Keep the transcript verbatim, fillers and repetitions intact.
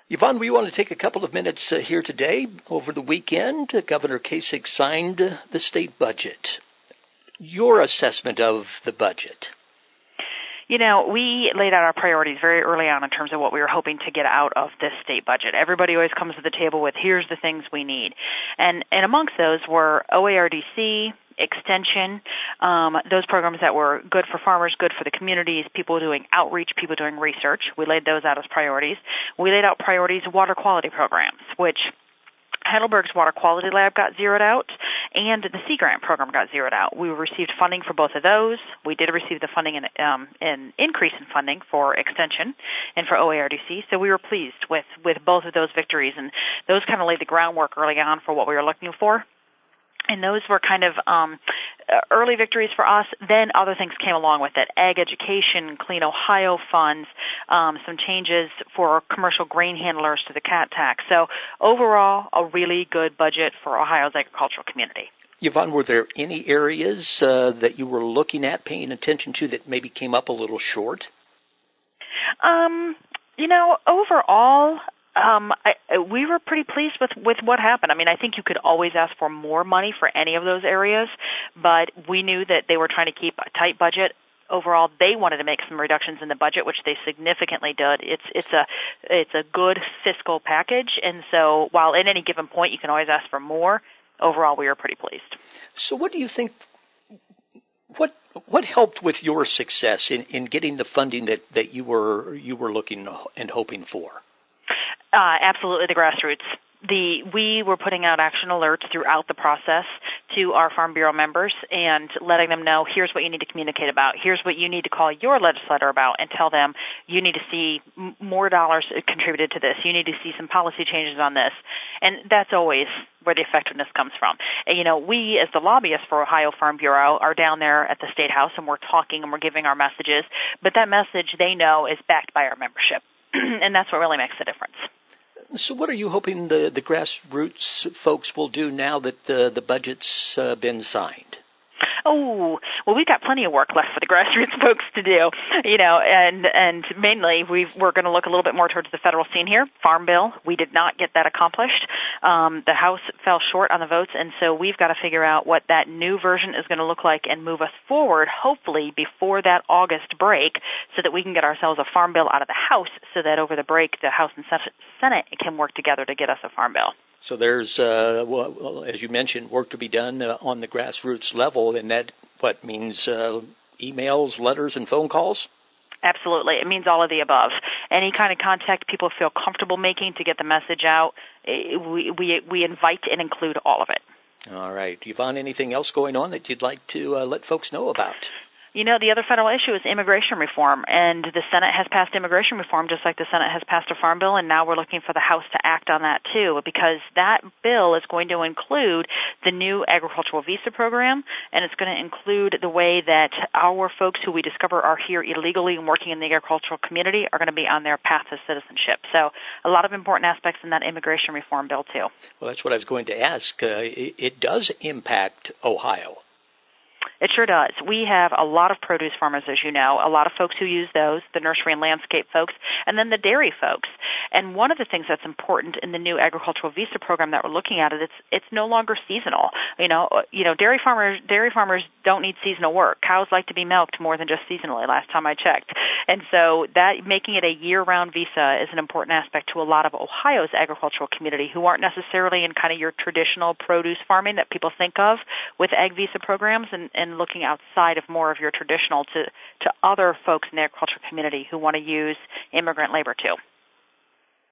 Yvonne, we want to take a couple of minutes uh, here today. Over the weekend, uh, Governor Kasich signed uh, the state budget. Your assessment of the budget? You know, we laid out our priorities very early on in terms of what we were hoping to get out of this state budget. Everybody always comes to the table with, here's the things we need. And, and amongst those were O A R D C, extension, um, those programs that were good for farmers, good for the communities, people doing outreach, people doing research. We laid those out as priorities. We laid out priorities water quality programs, which Heidelberg's Water Quality Lab got zeroed out, and the Sea Grant program got zeroed out. We received funding for both of those. We did receive the funding and um, an increase in funding for extension and for O A R D C, so we were pleased with, with both of those victories, and those kind of laid the groundwork early on for what we were looking for. And those were kind of um, early victories for us. Then other things came along with it. Ag education, Clean Ohio funds, um, some changes for commercial grain handlers to the cat tax. So overall, a really good budget for Ohio's agricultural community. Yvonne, were there any areas uh, that you were looking at, paying attention to, that maybe came up a little short? Um, you know, overall, Um, I, we were pretty pleased with, with what happened. I mean, I think you could always ask for more money for any of those areas, but we knew that they were trying to keep a tight budget. Overall, they wanted to make some reductions in the budget, which they significantly did. It's it's a it's a good fiscal package, and so while at any given point you can always ask for more, overall we were pretty pleased. So, what do you think? What what helped with your success in, in getting the funding that, that you were you were looking and hoping for? Uh, absolutely, the grassroots. The we were putting out action alerts throughout the process to our Farm Bureau members and letting them know, here's what you need to communicate about. Here's what you need to call your legislator about and tell them you need to see m- more dollars contributed to this. You need to see some policy changes on this. And that's always where the effectiveness comes from. And, you know, we as the lobbyists for Ohio Farm Bureau are down there at the State House and we're talking and we're giving our messages. But that message, they know, is backed by our membership. And that's what really makes the difference. So what are you hoping the, the grassroots folks will do now that the, the budget's uh, been signed? Oh, well, we've got plenty of work left for the grassroots folks to do, you know, and, and mainly we've, we're going to look a little bit more towards the federal scene here. Farm Bill, we did not get that accomplished. Um, the House fell short on the votes, and so we've got to figure out what that new version is going to look like and move us forward, hopefully, before that August break, so that we can get ourselves a Farm Bill out of the House so that over the break the House and Senate can work together to get us a Farm Bill. So there's, uh, well, as you mentioned, work to be done uh, on the grassroots level, and that what means uh, emails, letters, and phone calls? Absolutely. It means all of the above. Any kind of contact people feel comfortable making to get the message out, we, we, we invite and include all of it. All right. Yvonne, anything else going on that you'd like to uh, let folks know about? You know, the other federal issue is immigration reform, and the Senate has passed immigration reform just like the Senate has passed a Farm Bill, and now we're looking for the House to act on that too, because that bill is going to include the new agricultural visa program, and it's going to include the way that our folks who we discover are here illegally and working in the agricultural community are going to be on their path to citizenship. So a lot of important aspects in that immigration reform bill too. Well, that's what I was going to ask. Uh, it, it does impact Ohio. It sure does. We have a lot of produce farmers, as you know, a lot of folks who use those, the nursery and landscape folks, and then the dairy folks. And one of the things that's important in the new agricultural visa program that we're looking at is it's it's no longer seasonal. You know, you know, dairy farmers dairy farmers don't need seasonal work. Cows like to be milked more than just seasonally. Last time I checked, and so that making it a year-round visa is an important aspect to a lot of Ohio's agricultural community who aren't necessarily in kind of your traditional produce farming that people think of with ag visa programs, and, and looking outside of more of your traditional to, to other folks in the agricultural community who want to use immigrant labor too.